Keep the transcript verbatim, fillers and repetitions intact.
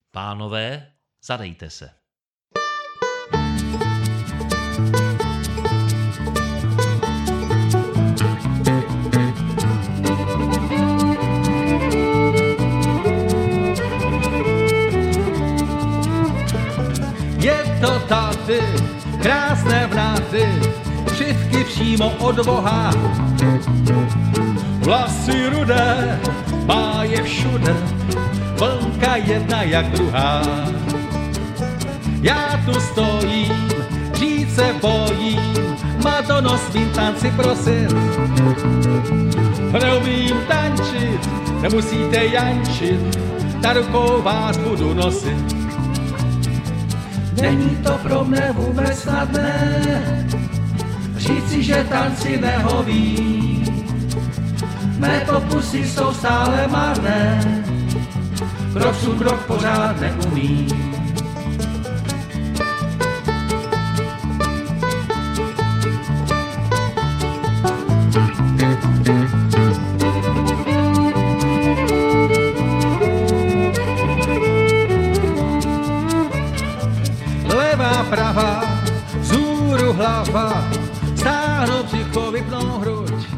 Pánové, zadejte se. Je to tady, krásné vnáty, křivky přímo od Boha. Vlasy rudé, má je všude, vlnka jedna jak druhá. Já tu stojím, říct se bojím, Madono svým tanci prosit. Neumím tančit, nemusíte jančit, na rukou vás budu nosit. Není to pro mne vůbec snadné, říci, že tanci nehoví. Mé pokusy jsou stále marné, krok su krok pořád neumí. Levá, pravá, vzhůru hlava, stáhnou břicho, vypnou hruď.